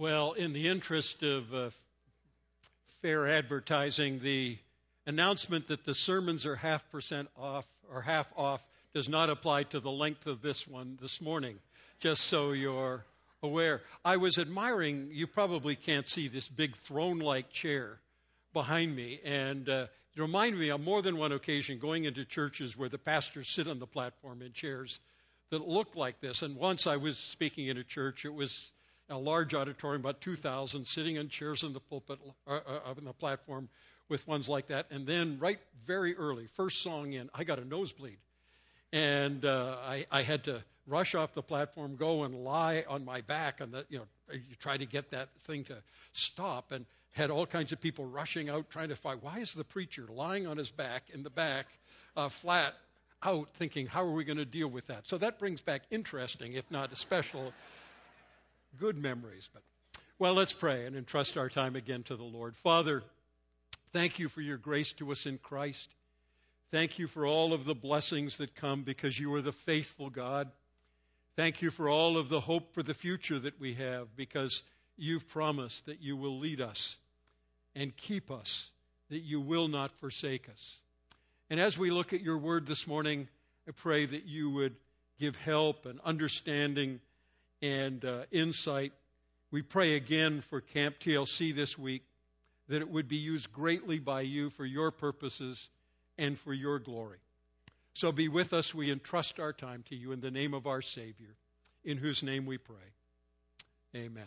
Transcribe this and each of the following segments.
Well, in the interest of fair advertising, the announcement that the sermons are 0.5% off or half off does not apply to the length of this one this morning, just so you're aware. I was admiring, you probably can't see this big throne-like chair behind me, and it reminded me on more than one occasion going into churches where the pastors sit on the platform in chairs that look like this. And once I was speaking in a church, it was a large auditorium, about 2,000, sitting in chairs on the pulpit, on the platform with ones like that. And then right very early, first song in, I got a nosebleed. And I had to rush off the platform, go and lie on my back. And you try to get that thing to stop. And had all kinds of people rushing out trying to find, why is the preacher lying on his back in the back, flat out, thinking, how are we going to deal with that? So that brings back interesting, if not special, good memories. But well, let's pray and entrust our time again to the Lord. Father, thank you for your grace to us in Christ. Thank you for all of the blessings that come because you are the faithful God. Thank you for all of the hope for the future that we have because you've promised that you will lead us and keep us, that you will not forsake us. And as we look at your word this morning, I pray that you would give help and understanding and insight. We pray again for Camp TLC this week, that it would be used greatly by you for your purposes and for your glory. So be with us. We entrust our time to you in the name of our Savior, in whose name we pray. Amen.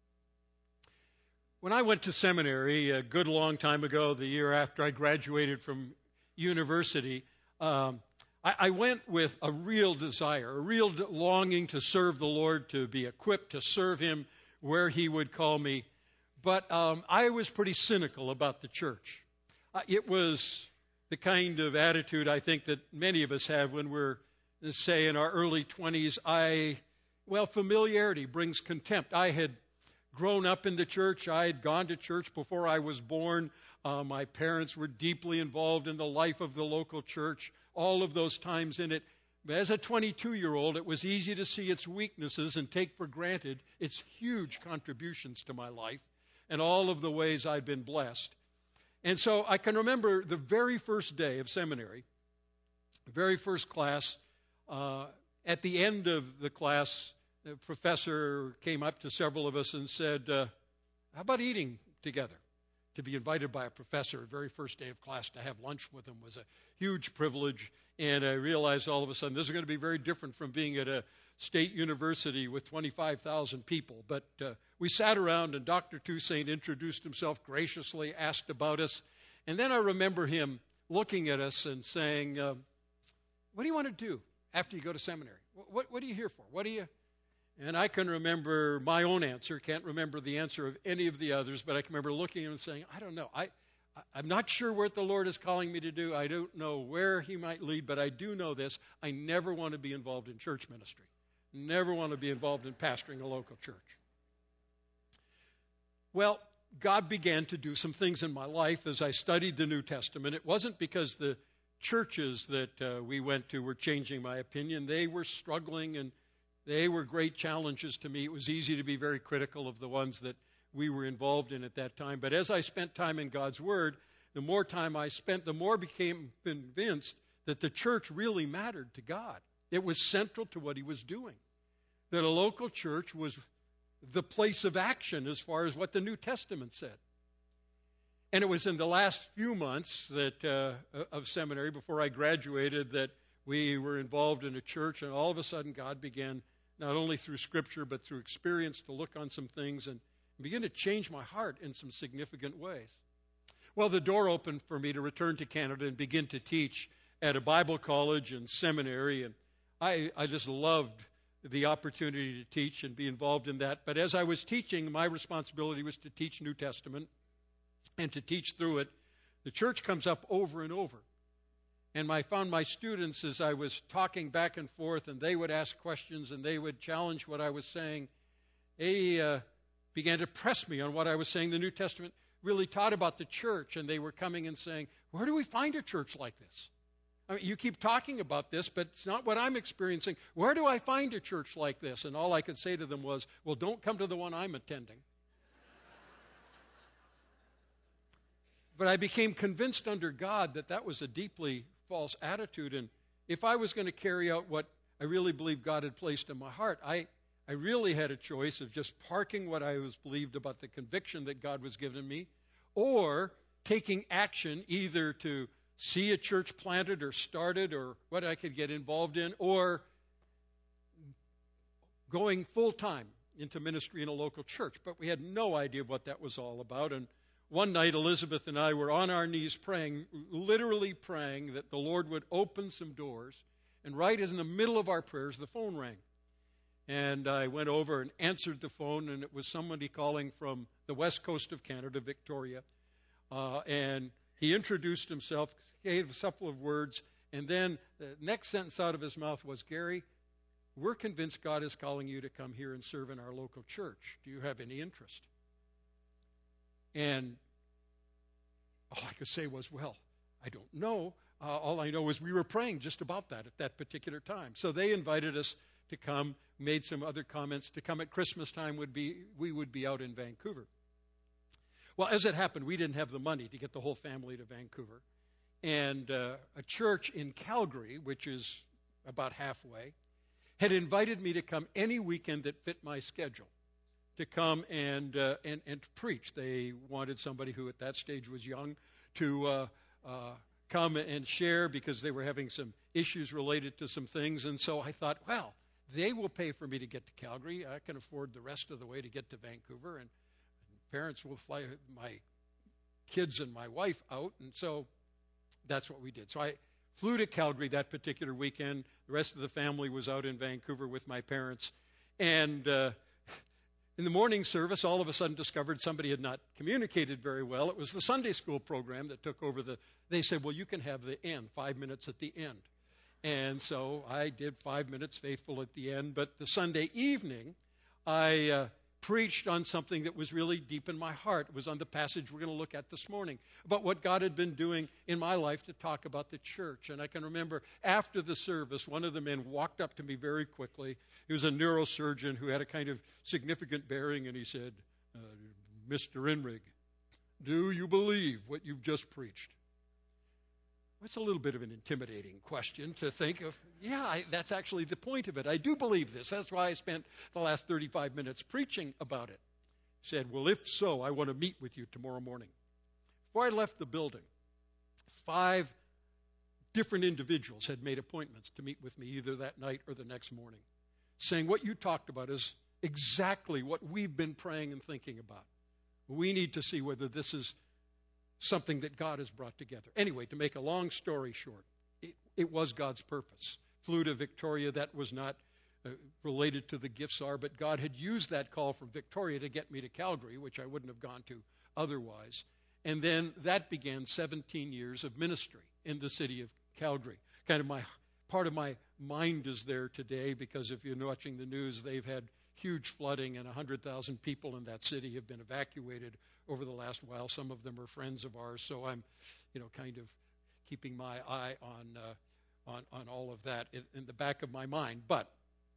When I went to seminary a good long time ago, the year after I graduated from university, I went with a real desire, a real longing to serve the Lord, to be equipped to serve Him where He would call me. But I was pretty cynical about the church. It was the kind of attitude I think that many of us have when we're, say, in our early 20s. Familiarity brings contempt. I had grown up in the church. I had gone to church before I was born. My parents were deeply involved in the life of the local church, all of those times in it. But as a 22-year-old, it was easy to see its weaknesses and take for granted its huge contributions to my life and all of the ways I'd been blessed. And so I can remember the very first day of seminary, the very first class. At the end of the class, the professor came up to several of us and said, how about eating together? To be invited by a professor, the very first day of class, to have lunch with him was a huge privilege. And I realized all of a sudden this is going to be very different from being at a state university with 25,000 people. But we sat around and Dr. Toussaint introduced himself graciously, asked about us. And then I remember him looking at us and saying, what do you want to do after you go to seminary? What are you here for? And I can remember my own answer, can't remember the answer of any of the others, but I can remember looking at him and saying, I don't know. I'm not sure what the Lord is calling me to do. I don't know where He might lead, but I do know this. I never want to be involved in church ministry. Never want to be involved in pastoring a local church. Well, God began to do some things in my life as I studied the New Testament. It wasn't because the churches that we went to were changing my opinion. They were struggling and they were great challenges to me. It was easy to be very critical of the ones that we were involved in at that time. But as I spent time in God's Word, the more time I spent, the more I became convinced that the church really mattered to God. It was central to what He was doing. That a local church was the place of action as far as what the New Testament said. And it was in the last few months that of seminary, before I graduated, that we were involved in a church, and all of a sudden God began, not only through Scripture, but through experience, to look on some things and begin to change my heart in some significant ways. Well, the door opened for me to return to Canada and begin to teach at a Bible college and seminary, and I just loved the opportunity to teach and be involved in that. But as I was teaching, my responsibility was to teach New Testament and to teach through it. The church comes up over and over. And I found my students, as I was talking back and forth, and they would ask questions and they would challenge what I was saying, they began to press me on what I was saying. The New Testament really taught about the church, and they were coming and saying, where do we find a church like this? I mean, you keep talking about this, but it's not what I'm experiencing. Where do I find a church like this? And all I could say to them was, well, don't come to the one I'm attending. But I became convinced under God that that was a deeply false attitude. And if I was going to carry out what I really believed God had placed in my heart, I really had a choice of just parking what I was believed about the conviction that God was giving me, or taking action either to see a church planted or started or what I could get involved in, or going full time into ministry in a local church. But we had no idea what that was all about. And one night, Elizabeth and I were on our knees praying, literally praying that the Lord would open some doors. And right in the middle of our prayers, the phone rang. And I went over and answered the phone, and it was somebody calling from the west coast of Canada, Victoria. And he introduced himself, gave a couple of words, and then the next sentence out of his mouth was, "Gary, we're convinced God is calling you to come here and serve in our local church. Do you have any interest?" And all I could say was, "Well, I don't know. All I know is we were praying just about that at that particular time." So they invited us to come, made some other comments. To come at Christmas time we would be out in Vancouver. Well, as it happened, we didn't have the money to get the whole family to Vancouver. And a church in Calgary, which is about halfway, had invited me to come any weekend that fit my schedule, to come and to preach. They wanted somebody who at that stage was young to come and share because they were having some issues related to some things. And so I thought, well, they will pay for me to get to Calgary. I can afford the rest of the way to get to Vancouver, and parents will fly my kids and my wife out. And so that's what we did. So I flew to Calgary that particular weekend. The rest of the family was out in Vancouver with my parents. And in the morning service, all of a sudden discovered somebody had not communicated very well. It was the Sunday school program that took over they said, "Well, you can have the end, 5 minutes at the end." And so I did 5 minutes, faithful at the end. But the Sunday evening, I preached on something that was really deep in my heart. It was on the passage we're going to look at this morning, about what God had been doing in my life to talk about the church. And I can remember after the service, one of the men walked up to me very quickly. He was a neurosurgeon who had a kind of significant bearing, and he said, "Mr. Inrig, do you believe what you've just preached?" It's a little bit of an intimidating question to think of. Yeah, that's actually the point of it. I do believe this. That's why I spent the last 35 minutes preaching about it. He said, "Well, if so, I want to meet with you tomorrow morning." Before I left the building, 5 different individuals had made appointments to meet with me either that night or the next morning, saying what you talked about is exactly what we've been praying and thinking about. We need to see whether this is something that God has brought together. Anyway, to make a long story short, it was God's purpose. Flew to Victoria. That was not related to the gifts are, but God had used that call from Victoria to get me to Calgary, which I wouldn't have gone to otherwise. And then that began 17 years of ministry in the city of Calgary. Part of my mind is there today because if you're watching the news, they've had huge flooding and 100,000 people in that city have been evacuated over the last while. Some of them are friends of ours, so I'm, kind of keeping my eye on all of that in the back of my mind. But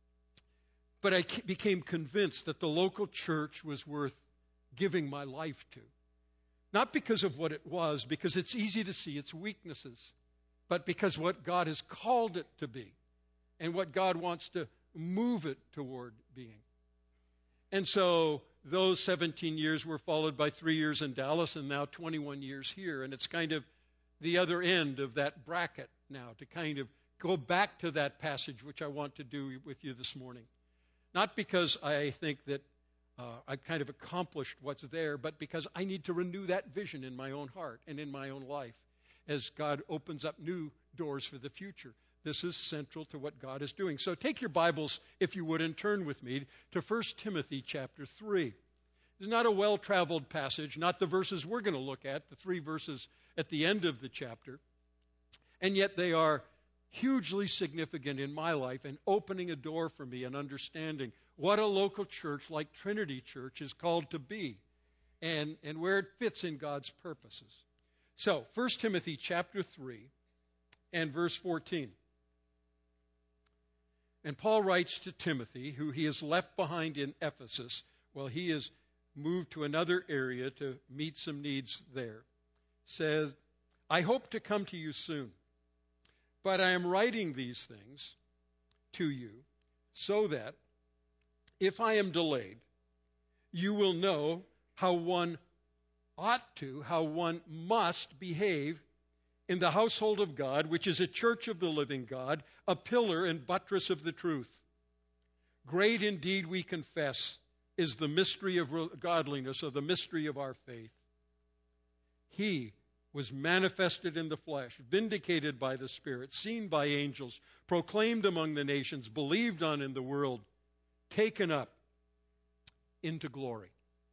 I became convinced that the local church was worth giving my life to. Not because of what it was, because it's easy to see its weaknesses, but because what God has called it to be and what God wants to move it toward being. And so those 17 years were followed by 3 years in Dallas and now 21 years here. And it's kind of the other end of that bracket now, to kind of go back to that passage, which I want to do with you this morning. Not because I think that I've kind of accomplished what's there, but because I need to renew that vision in my own heart and in my own life as God opens up new doors for the future. This is central to what God is doing. So take your Bibles, if you would, and turn with me to 1 Timothy chapter 3. It's not a well-traveled passage, not the verses we're going to look at, the 3 verses at the end of the chapter. And yet they are hugely significant in my life and opening a door for me and understanding what a local church like Trinity Church is called to be and where it fits in God's purposes. So, 1 Timothy chapter 3 and verse 14. And Paul writes to Timothy, who he has left behind in Ephesus, while he has moved to another area to meet some needs there. says, I hope to come to you soon, but I am writing these things to you so that if I am delayed, you will know how one how one must behave in the household of God, which is a church of the living God, a pillar and buttress of the truth. Great indeed, we confess, is the mystery of godliness, or the mystery of our faith. He was manifested in the flesh, vindicated by the Spirit, seen by angels, proclaimed among the nations, believed on in the world, taken up into glory.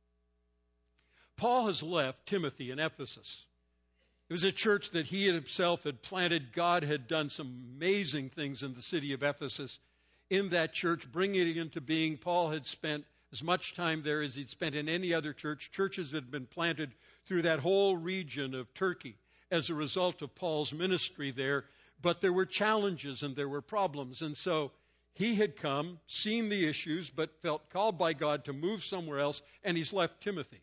Paul has left Timothy in Ephesus. It was a church that he himself had planted. God had done some amazing things in the city of Ephesus. In that church, bringing it into being, Paul had spent as much time there as he'd spent in any other church. Churches had been planted through that whole region of Turkey as a result of Paul's ministry there. But there were challenges and there were problems. And so he had come, seen the issues, but felt called by God to move somewhere else, and he's left Timothy,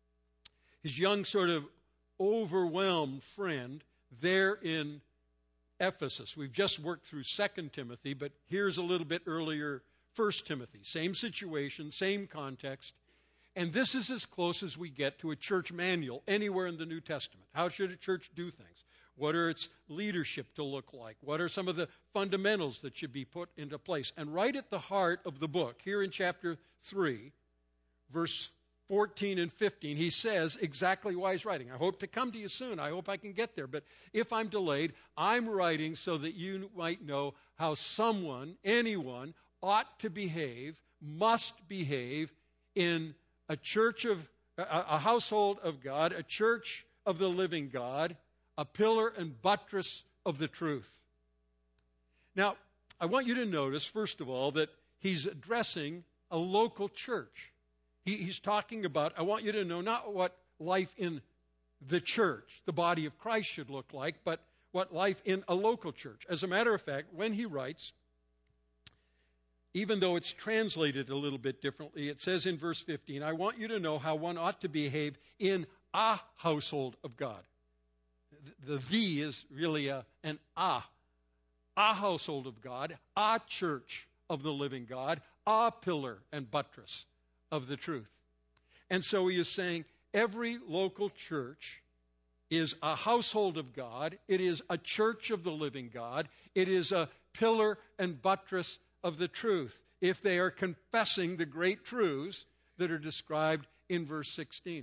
his young, sort of overwhelmed friend, there in Ephesus. We've just worked through 2 Timothy, but here's a little bit earlier, 1 Timothy. Same situation, same context. And this is as close as we get to a church manual anywhere in the New Testament. How should a church do things? What are its leadership to look like? What are some of the fundamentals that should be put into place? And right at the heart of the book, here in chapter 3, verse 14 and 15, he says exactly why he's writing. I hope to come to you soon. I hope I can get there. But if I'm delayed, I'm writing so that you might know how someone, anyone, ought to behave, must behave in a church of, a household of God, a church of the living God, a pillar and buttress of the truth. Now, I want you to notice, first of all, that he's addressing a local church. He's talking about, I want you to know, not what life in the church, the body of Christ, should look like, but what life in a local church. As a matter of fact, when he writes, even though it's translated a little bit differently, it says in verse 15, I want you to know how one ought to behave in a household of God. The "the" is really an "a." A household of God, a church of the living God, a pillar and buttress of the truth. And so he is saying every local church is a household of God. It is a church of the living God. It is a pillar and buttress of the truth, if they are confessing the great truths that are described in verse 16.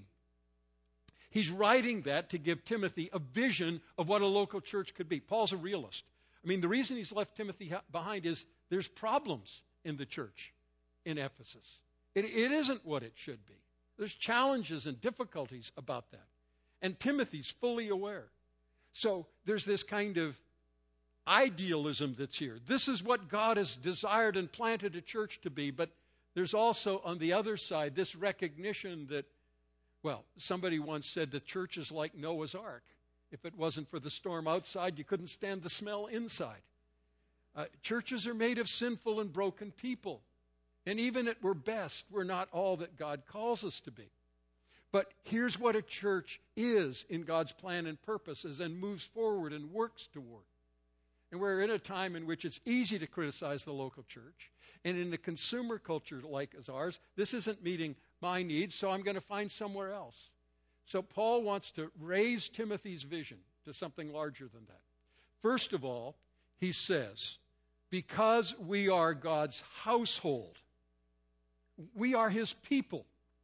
He's writing that to give Timothy a vision of what a local church could be. Paul's a realist. I mean, the reason he's left Timothy behind is there's problems in the church in Ephesus. It isn't what it should be. There's challenges and difficulties about that. And Timothy's fully aware. So there's this kind of idealism that's here. This is what God has desired and planted a church to be. But there's also, on the other side, this recognition that, well, somebody once said the church is like Noah's Ark. If it wasn't for the storm outside, you couldn't stand the smell inside. Churches are made of sinful and broken people. And even at our best, we're not all that God calls us to be. But here's what a church is in God's plan and purposes, and moves forward and works toward. And we're in a time in which it's easy to criticize the local church. And in a consumer culture like as ours, this isn't meeting my needs, so I'm going to find somewhere else. So Paul wants to raise Timothy's vision to something larger than that. First of all, he says, because we are God's household, we are his people.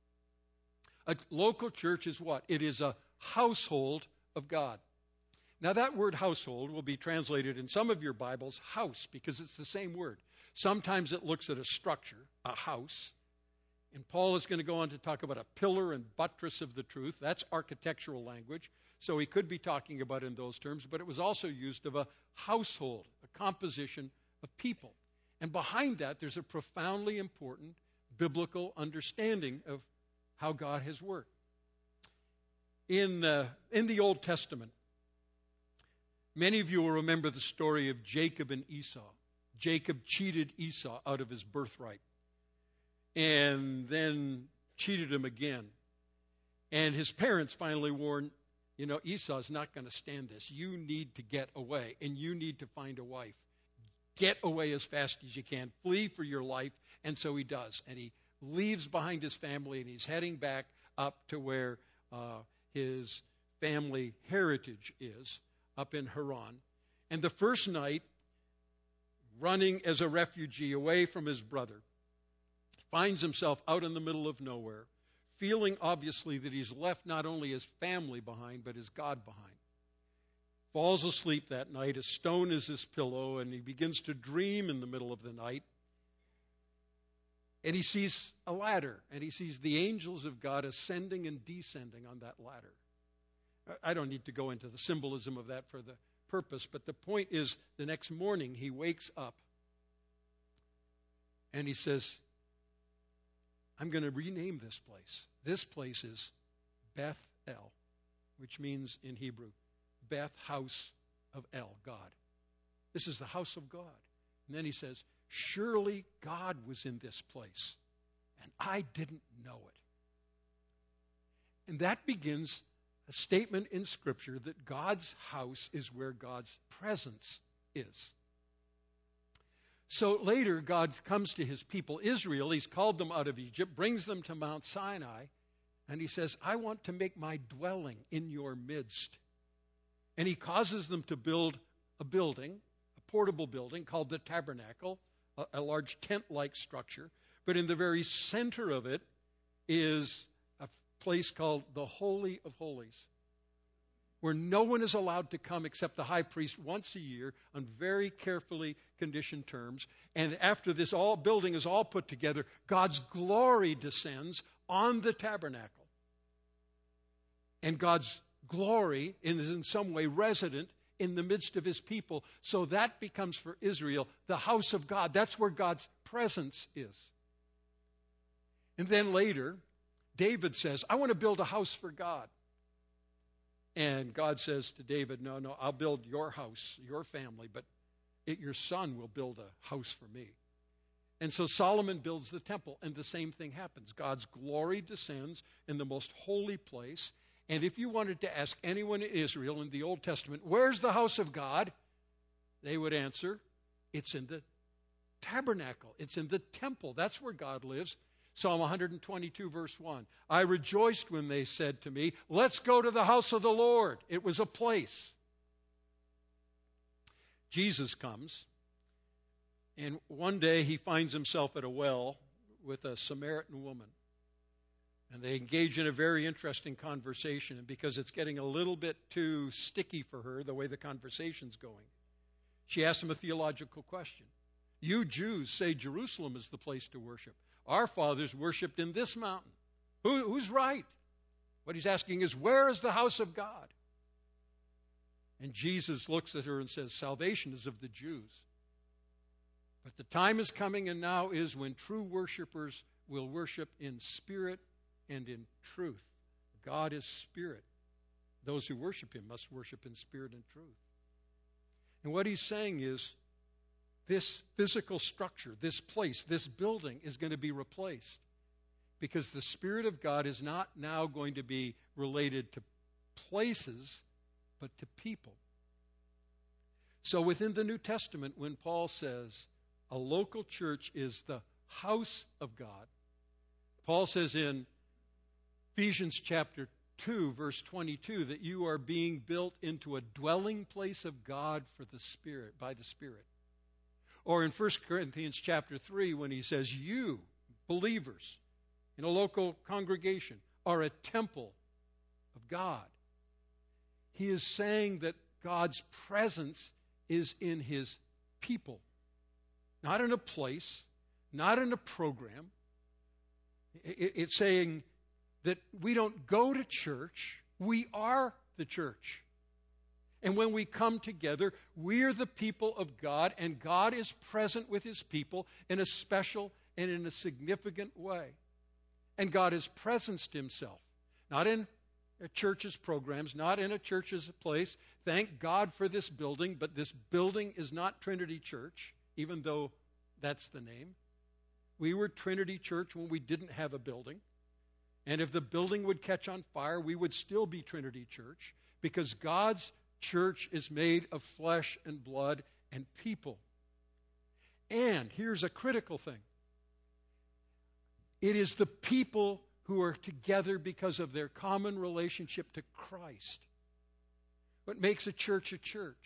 A local church is what? It is a household of God. Now that word household will be translated in some of your Bibles house, because it's the same word. Sometimes it looks at a structure, a house. And Paul is going to go on to talk about a pillar and buttress of the truth. That's architectural language. So he could be talking about in those terms, but it was also used of a household, a composition of people. And behind that, there's a profoundly important biblical understanding of how God has worked. In the Old Testament, many of you will remember the story of Jacob and Esau. Jacob cheated Esau out of his birthright and then cheated him again. And his parents finally warned You know, Esau's not going to stand this. You need to get away, and you need to find a wife. Get away as fast as you can. Flee for your life. And so he does. And he leaves behind his family, and he's heading back up to where his family heritage is, up in Haran. And the first night, running as a refugee away from his brother, finds himself out in the middle of nowhere, feeling obviously that he's left not only his family behind, but his God behind. Falls asleep that night, a stone is his pillow, and he begins to dream in the middle of the night. And he sees a ladder, and he sees the angels of God ascending and descending on that ladder. I don't need to go into the symbolism of that for the purpose, but the point is, the next morning he wakes up, and he says, I'm going to rename this place. This place is Beth El, which means in Hebrew, Beth, house of El, God. This is the house of God. And then he says, surely God was in this place, and I didn't know it. And that begins a statement in Scripture that God's house is where God's presence is. So later, God comes to his people, Israel. He's called them out of Egypt, brings them to Mount Sinai, and he says, I want to make my dwelling in your midst. And he causes them to build a building, a portable building called the tabernacle, a large tent-like structure. But in the very center of it is a place called the Holy of Holies, where no one is allowed to come except the high priest once a year on very carefully conditioned terms. And after this building is all put together, God's glory descends on the tabernacle. And God's glory is in some way resident in the midst of his people. So that becomes for Israel the house of God. That's where God's presence is. And then later, David says, I want to build a house for God. And God says to David, no, I'll build your house, your family, but your son will build a house for me. And so Solomon builds the temple, and the same thing happens. God's glory descends in the most holy place. And if you wanted to ask anyone in Israel in the Old Testament, where's the house of God? They would answer, it's in the tabernacle. It's in the temple. That's where God lives. Psalm 122, verse 1. I rejoiced when they said to me, let's go to the house of the Lord. It was a place. Jesus comes, and one day he finds himself at a well with a Samaritan woman. And they engage in a very interesting conversation. And because it's getting a little bit too sticky for her, the way the conversation's going, she asks him a theological question. You Jews say Jerusalem is the place to worship. Our fathers worshipped in this mountain. Who's right? What he's asking is, where is the house of God? And Jesus looks at her and says, salvation is of the Jews. But the time is coming, and now is, when true worshipers will worship in spirit and in truth. God is spirit. Those who worship him must worship in spirit and truth. And what he's saying is, this physical structure, this place, this building is going to be replaced, because the Spirit of God is not now going to be related to places, but to people. So within the New Testament, when Paul says a local church is the house of God, Paul says in Ephesians chapter 2, verse 22, that you are being built into a dwelling place of God for the Spirit, by the Spirit. Or in 1 Corinthians chapter 3, when he says, you, believers, in a local congregation, are a temple of God. He is saying that God's presence is in his people, not in a place, not in a program. It's saying that we don't go to church, we are the church. And when we come together, we're the people of God, and God is present with his people in a special and in a significant way. And God has presenced himself, not in a church's programs, not in a church's place. Thank God for this building, but this building is not Trinity Church, even though that's the name. We were Trinity Church when we didn't have a building. And if the building would catch on fire, we would still be Trinity Church. because God's church is made of flesh and blood and people. And here's a critical thing. It is the people who are together because of their common relationship to Christ. What makes a church,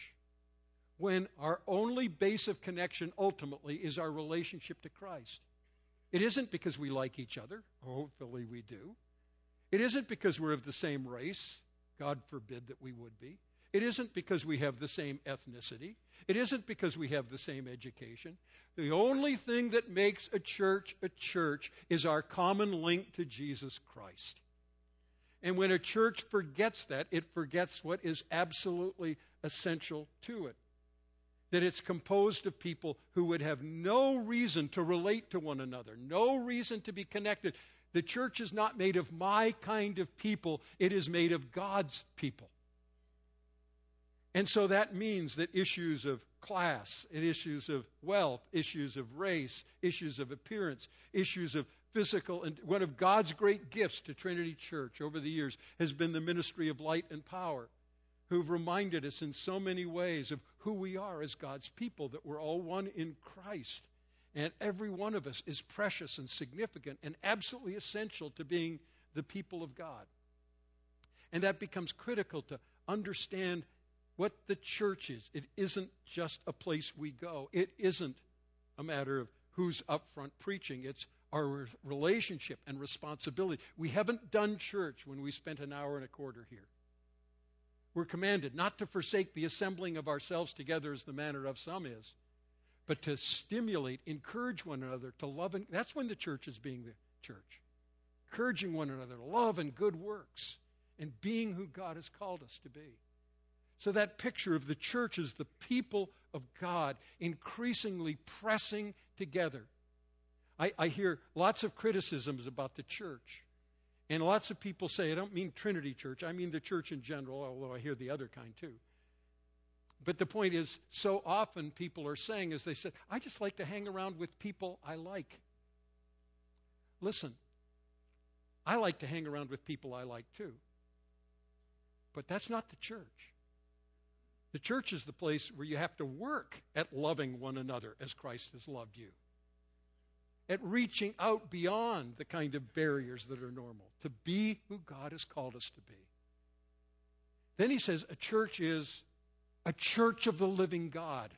when our only base of connection ultimately is our relationship to Christ. It isn't because we like each other. Hopefully we do. It isn't because we're of the same race. God forbid that we would be. It isn't because we have the same ethnicity. It isn't because we have the same education. The only thing that makes a church is our common link to Jesus Christ. And when a church forgets that, it forgets what is absolutely essential to it. That it's composed of people who would have no reason to relate to one another, no reason to be connected. The church is not made of my kind of people. It is made of God's people. And so that means that issues of class, and issues of wealth, issues of race, issues of appearance, issues of physical, and one of God's great gifts to Trinity Church over the years has been the ministry of light and power, who've reminded us in so many ways of who we are as God's people, that we're all one in Christ. And every one of us is precious and significant and absolutely essential to being the people of God. And that becomes critical to understand what the church is. It isn't just a place we go. It isn't a matter of who's up front preaching. It's our relationship and responsibility. We haven't done church when we spent an hour and a quarter here. We're commanded not to forsake the assembling of ourselves together as the manner of some is, but to stimulate, encourage one another to love. And that's when the church is being the church. Encouraging one another to love and good works and being who God has called us to be. So that picture of the church as the people of God increasingly pressing together. I hear lots of criticisms about the church. And lots of people say, I don't mean Trinity Church, I mean the church in general, although I hear the other kind too. But the point is, so often people are saying, as they said, I just like to hang around with people I like. Listen, I like to hang around with people I like too. But that's not the church. The church is the place where you have to work at loving one another as Christ has loved you. At reaching out beyond the kind of barriers that are normal, to be who God has called us to be. Then he says a church is a church of the living God.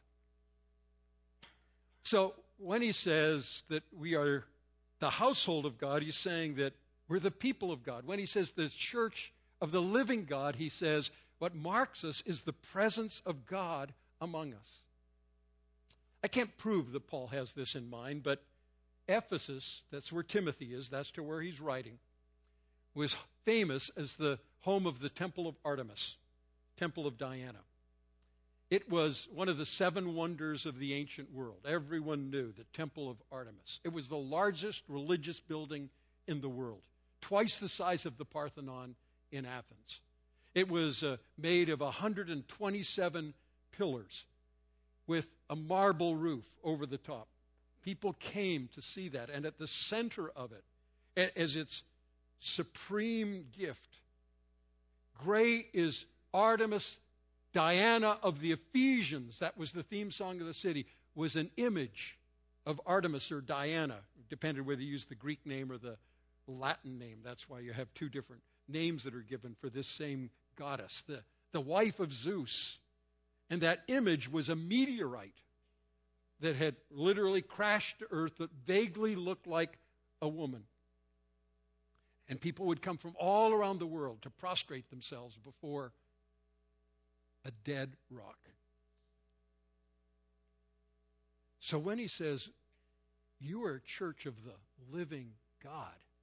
So when he says that we are the household of God, he's saying that we're the people of God. When he says the church of the living God, he says what marks us is the presence of God among us. I can't prove that Paul has this in mind, but Ephesus, that's where Timothy is, that's to where he's writing, was famous as the home of the Temple of Artemis, Temple of Diana. It was one of the 7 wonders of the ancient world. Everyone knew the Temple of Artemis. It was the largest religious building in the world, twice the size of the Parthenon in Athens. It was made of 127 pillars with a marble roof over the top. People came to see that, and at the center of it, as its supreme gift, great is Artemis, Diana of the Ephesians. That was the theme song of the city, was an image of Artemis or Diana, depending whether you use the Greek name or the Latin name. That's why you have 2 different names that are given for this same goddess, the wife of Zeus. And that image was a meteorite that had literally crashed to earth that vaguely looked like a woman. And people would come from all around the world to prostrate themselves before a dead rock. So when he says, you are a church of the living God,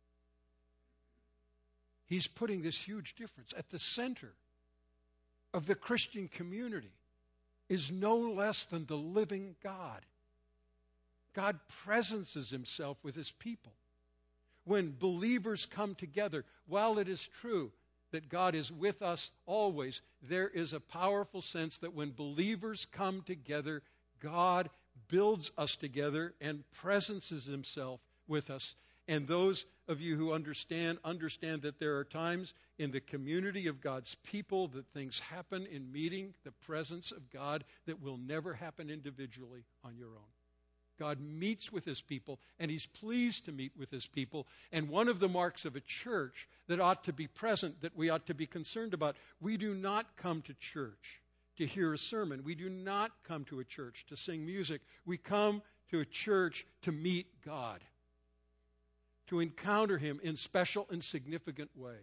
he's putting this huge difference. At the center of the Christian community is no less than the living God. God presences himself with his people. When believers come together, while it is true that God is with us always, there is a powerful sense that when believers come together, God builds us together and presences himself with us. And those of you who understand that there are times in the community of God's people that things happen in meeting the presence of God that will never happen individually on your own. God meets with his people, and he's pleased to meet with his people. And one of the marks of a church that ought to be present, that we ought to be concerned about, we do not come to church to hear a sermon. We do not come to a church to sing music. We come to a church to meet God, to encounter him in special and significant ways.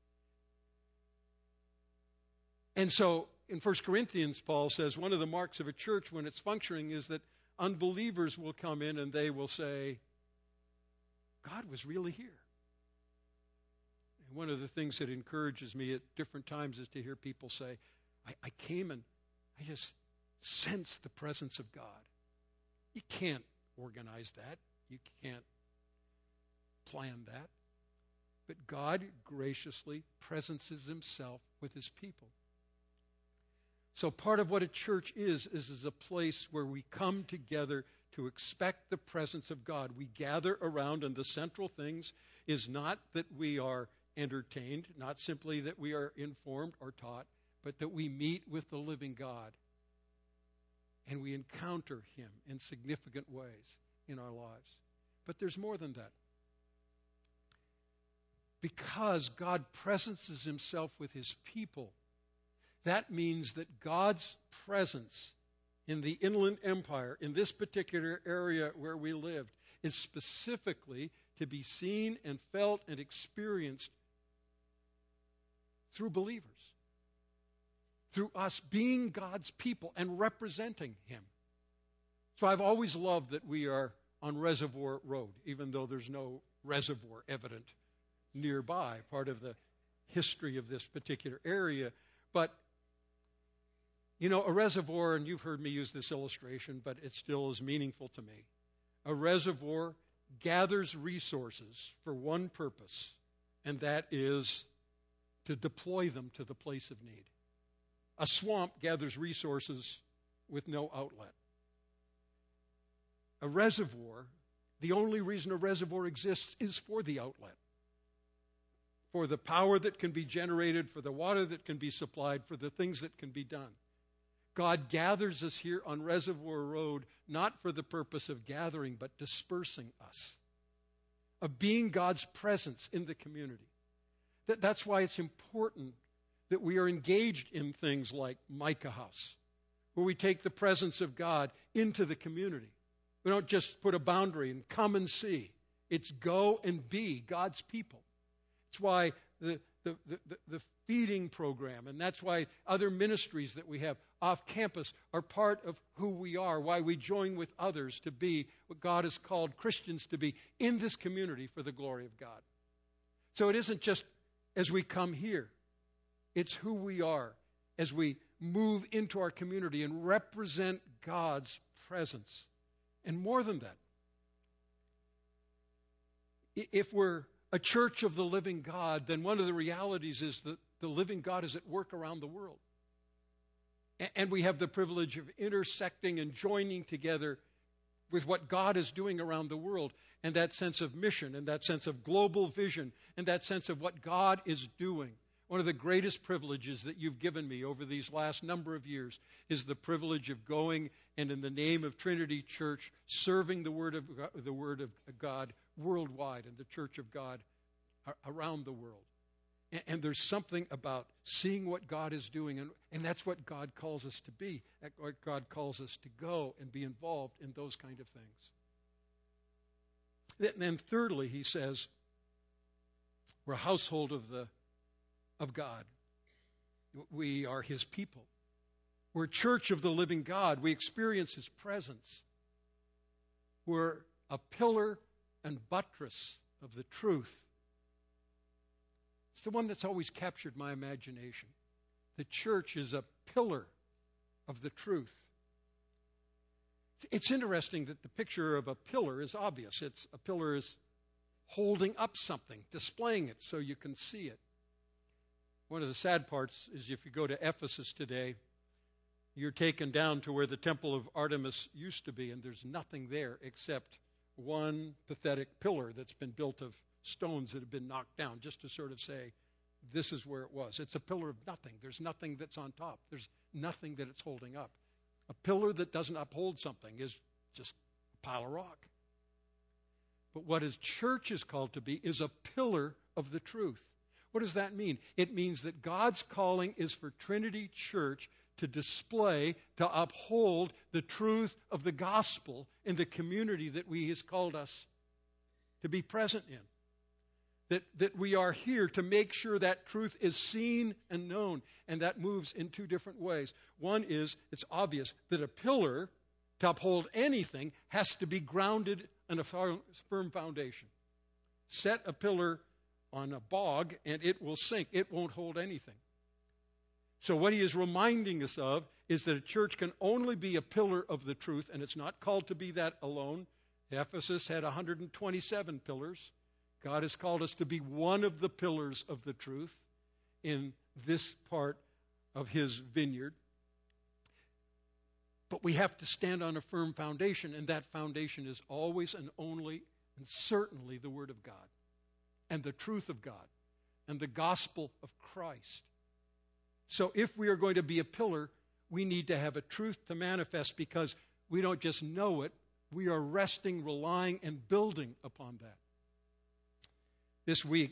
And so in 1 Corinthians, Paul says one of the marks of a church when it's functioning is that unbelievers will come in and they will say, God was really here. And one of the things that encourages me at different times is to hear people say, I came and I just sensed the presence of God. You can't organize that. You can't plan that. But God graciously presences himself with his people. So part of what a church is a place where we come together to expect the presence of God. We gather around, and the central things is not that we are entertained, not simply that we are informed or taught, but that we meet with the living God and we encounter him in significant ways in our lives. But there's more than that. Because God presences himself with his people, that means that God's presence in the Inland Empire, in this particular area where we lived, is specifically to be seen and felt and experienced through believers, through us being God's people and representing him. So I've always loved that we are on Reservoir Road, even though there's no reservoir evident nearby, part of the history of this particular area. But, you know, a reservoir, and you've heard me use this illustration, but it still is meaningful to me. A reservoir gathers resources for one purpose, and that is to deploy them to the place of need. A swamp gathers resources with no outlet. A reservoir, the only reason a reservoir exists is for the outlet, for the power that can be generated, for the water that can be supplied, for the things that can be done. God gathers us here on Reservoir Road not for the purpose of gathering, but dispersing us, of being God's presence in the community. That's why it's important that we are engaged in things like Micah House, where we take the presence of God into the community. We don't just put a boundary and come and see. It's go and be God's people. It's why the feeding program, and that's why other ministries that we have off campus are part of who we are, why we join with others to be what God has called Christians to be in this community for the glory of God. So it isn't just as we come here. It's who we are as we move into our community and represent God's presence. And more than that, if we're a church of the living God, then one of the realities is that the living God is at work around the world. And we have the privilege of intersecting and joining together with what God is doing around the world, and that sense of mission, and that sense of global vision, and that sense of what God is doing. One of the greatest privileges that you've given me over these last number of years is the privilege of going and in the name of Trinity Church, serving the Word of God worldwide and the Church of God around the world. And there's something about seeing what God is doing, and that's what God calls us to be, what God calls us to go and be involved in those kind of things. And then thirdly, he says, we're a household of God. We are his people. We're a church of the living God. We experience his presence. We're a pillar and buttress of the truth. It's the one that's always captured my imagination. The church is a pillar of the truth. It's interesting that the picture of a pillar is obvious. A pillar is holding up something, displaying it so you can see it. One of the sad parts is if you go to Ephesus today, you're taken down to where the temple of Artemis used to be, and there's nothing there except one pathetic pillar that's been built of stones that have been knocked down, just to sort of say, this is where it was. It's a pillar of nothing. There's nothing that's on top. There's nothing that it's holding up. A pillar that doesn't uphold something is just a pile of rock. But what his church is called to be is a pillar of the truth. What does that mean? It means that God's calling is for Trinity Church to display, to uphold the truth of the gospel in the community that He has called us to be present in. That we are here to make sure that truth is seen and known, and that moves in two different ways. One is, it's obvious that a pillar, to uphold anything, has to be grounded in a firm foundation. Set a pillar on a bog, and it will sink. It won't hold anything. So what he is reminding us of is that a church can only be a pillar of the truth, and it's not called to be that alone. Ephesus had 127 pillars. God has called us to be one of the pillars of the truth in this part of His vineyard. But we have to stand on a firm foundation, and that foundation is always and only and certainly the Word of God and the truth of God and the gospel of Christ. So if we are going to be a pillar, we need to have a truth to manifest, because we don't just know it, we are resting, relying, and building upon that. This week,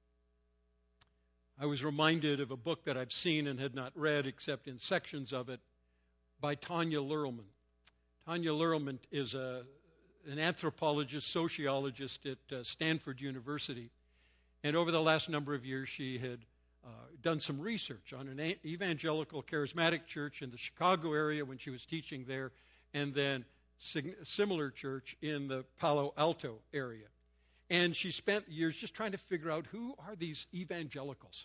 I was reminded of a book that I've seen and had not read except in sections of it by Tanya Lerlman. Tanya Lerlman is an anthropologist, sociologist at Stanford University. And over the last number of years, she had done some research on an evangelical charismatic church in the Chicago area when she was teaching there, and then similar church in the Palo Alto area. And she spent years just trying to figure out, who are these evangelicals?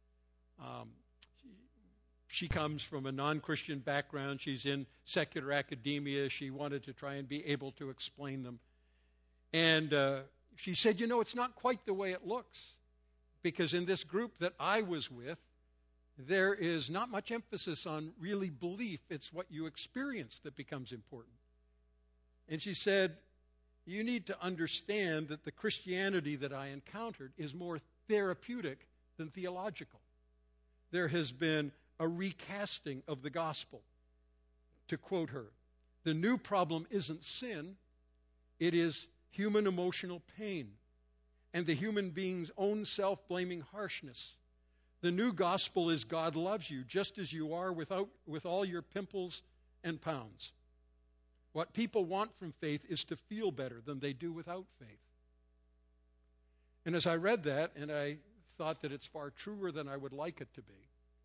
She comes from a non-Christian background. She's in secular academia. She wanted to try and be able to explain them. And she said, it's not quite the way it looks. Because in this group that I was with, there is not much emphasis on really belief. It's what you experience that becomes important. And she said, you need to understand that the Christianity that I encountered is more therapeutic than theological. There has been a recasting of the gospel. To quote her, the new problem isn't sin, it is human emotional pain and the human being's own self-blaming harshness. The new gospel is God loves you just as you are with all your pimples and pounds. What people want from faith is to feel better than they do without faith. And as I read that, and I thought that it's far truer than I would like it to be,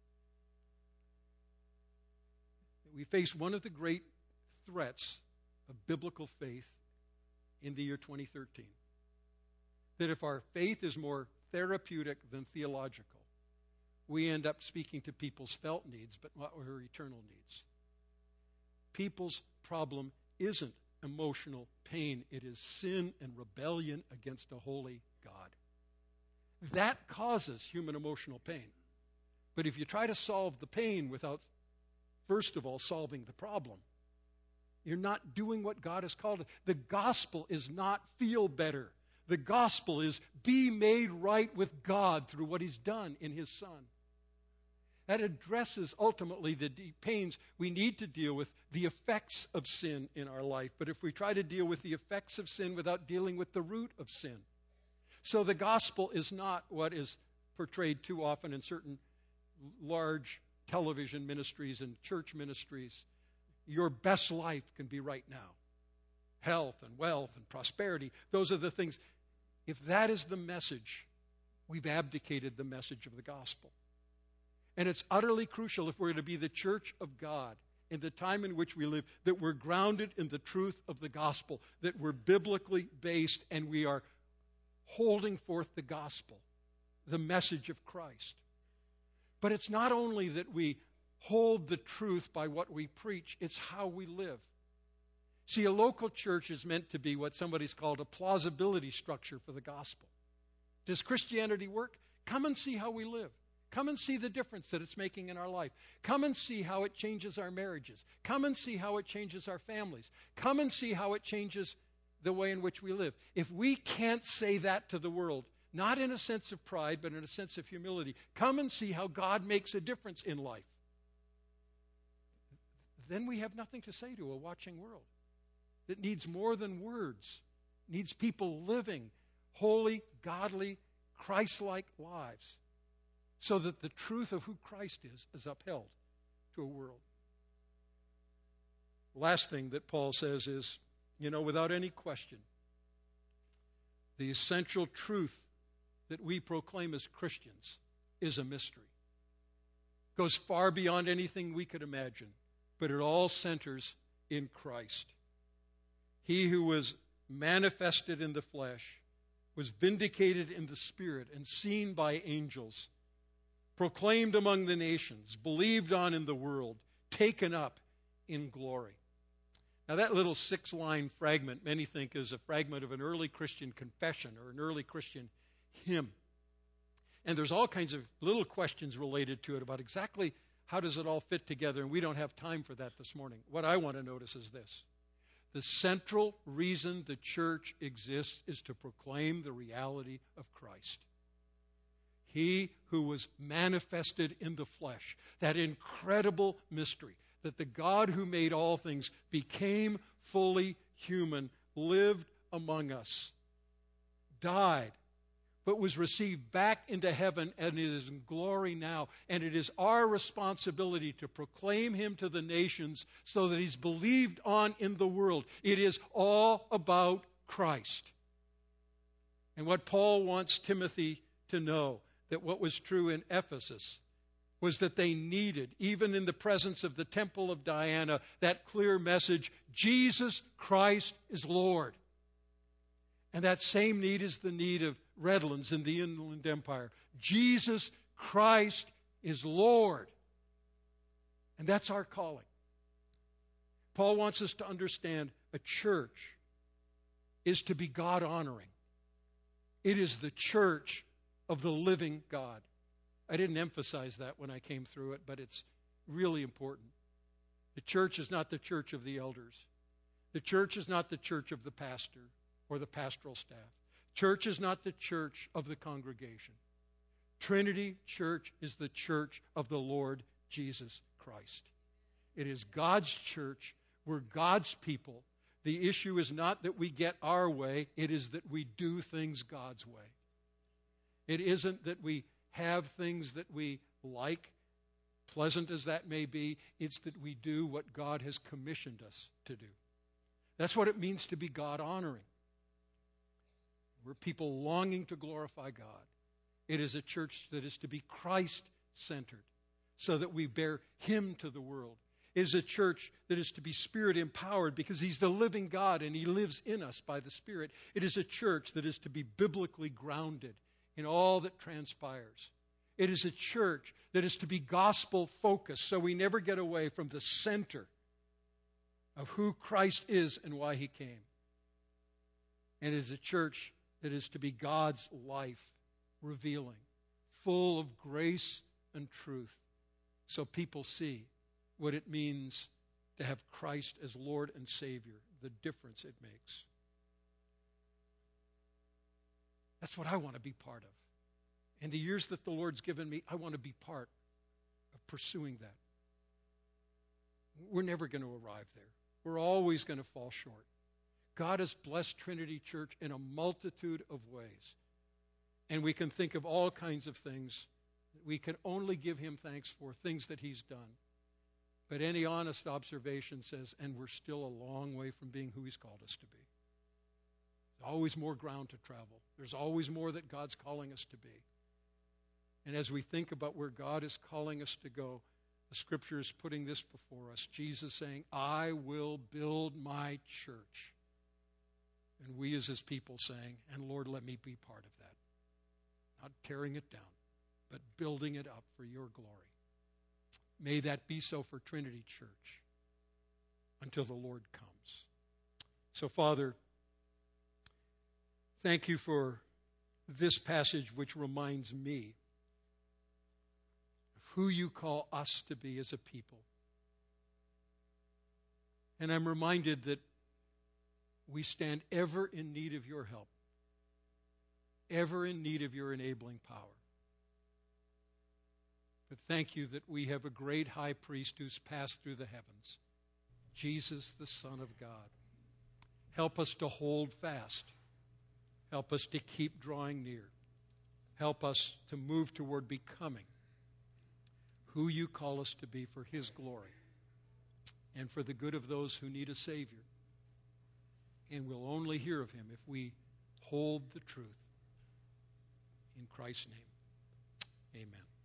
we face one of the great threats of biblical faith in the year 2013. That if our faith is more therapeutic than theological, we end up speaking to people's felt needs, but not their eternal needs. People's problem isn't emotional pain. It is sin and rebellion against a holy God. That causes human emotional pain. But if you try to solve the pain without, first of all, solving the problem, you're not doing what God has called it. The gospel is not feel better. The gospel is be made right with God through what He's done in His Son. That addresses ultimately the deep pains. We need to deal with the effects of sin in our life. But if we try to deal with the effects of sin without dealing with the root of sin. So the gospel is not what is portrayed too often in certain large television ministries and church ministries. Your best life can be right now. Health and wealth and prosperity. Those are the things. If that is the message, we've abdicated the message of the gospel. And it's utterly crucial, if we're to be the church of God in the time in which we live, that we're grounded in the truth of the gospel, that we're biblically based, and we are holding forth the gospel, the message of Christ. But it's not only that we hold the truth by what we preach, it's how we live. See, a local church is meant to be what somebody's called a plausibility structure for the gospel. Does Christianity work? Come and see how we live. Come and see the difference that it's making in our life. Come and see how it changes our marriages. Come and see how it changes our families. Come and see how it changes the way in which we live. If we can't say that to the world, not in a sense of pride, but in a sense of humility, come and see how God makes a difference in life, then we have nothing to say to a watching world that needs more than words, needs people living holy, godly, Christ-like lives, so that the truth of who Christ is upheld to a world. The last thing that Paul says is, without any question, the essential truth that we proclaim as Christians is a mystery. It goes far beyond anything we could imagine, but it all centers in Christ. He who was manifested in the flesh was vindicated in the Spirit and seen by angels, proclaimed among the nations, believed on in the world, taken up in glory. Now that little 6-line fragment, many think is a fragment of an early Christian confession or an early Christian hymn. And there's all kinds of little questions related to it about exactly how does it all fit together, and we don't have time for that this morning. What I want to notice is this. The central reason the church exists is to proclaim the reality of Christ. He who was manifested in the flesh, that incredible mystery, that the God who made all things became fully human, lived among us, died, but was received back into heaven and is in glory now. And it is our responsibility to proclaim him to the nations so that he's believed on in the world. It is all about Christ. And what Paul wants Timothy to know, that what was true in Ephesus was that they needed, even in the presence of the temple of Diana, that clear message, Jesus Christ is Lord. And that same need is the need of Redlands in the Inland Empire. Jesus Christ is Lord. And that's our calling. Paul wants us to understand a church is to be God-honoring. It is the church of the living God. I didn't emphasize that when I came through it, but it's really important. The church is not the church of the elders. The church is not the church of the pastor or the pastoral staff. Church is not the church of the congregation. Trinity Church is the church of the Lord Jesus Christ. It is God's church. We're God's people. The issue is not that we get our way. It is that we do things God's way. It isn't that we have things that we like, pleasant as that may be. It's that we do what God has commissioned us to do. That's what it means to be God-honoring. We're people longing to glorify God. It is a church that is to be Christ-centered so that we bear him to the world. It is a church that is to be Spirit-empowered because he's the living God and he lives in us by the Spirit. It is a church that is to be biblically grounded in all that transpires. It is a church that is to be gospel-focused so we never get away from the center of who Christ is and why he came. And it is a church that is to be God's life revealing, full of grace and truth, so people see what it means to have Christ as Lord and Savior, the difference it makes. That's what I want to be part of. In the years that the Lord's given me, I want to be part of pursuing that. We're never going to arrive there. We're always going to fall short. God has blessed Trinity Church in a multitude of ways. And we can think of all kinds of things. We can only give him thanks for things that he's done. But any honest observation says, and we're still a long way from being who he's called us to be. There's always more ground to travel. There's always more that God's calling us to be. And as we think about where God is calling us to go, the Scripture is putting this before us. Jesus saying, I will build my church. And we as his people saying, and Lord, let me be part of that. Not tearing it down, but building it up for your glory. May that be so for Trinity Church until the Lord comes. So, Father, thank you for this passage which reminds me of who you call us to be as a people. And I'm reminded that We stand ever in need of your help, ever in need of your enabling power. But thank you that we have a great high priest who's passed through the heavens, Jesus, the Son of God. Help us to hold fast. Help us to keep drawing near. Help us to move toward becoming who you call us to be for his glory and for the good of those who need a Savior. And we'll only hear of him if we hold the truth. In Christ's name, amen.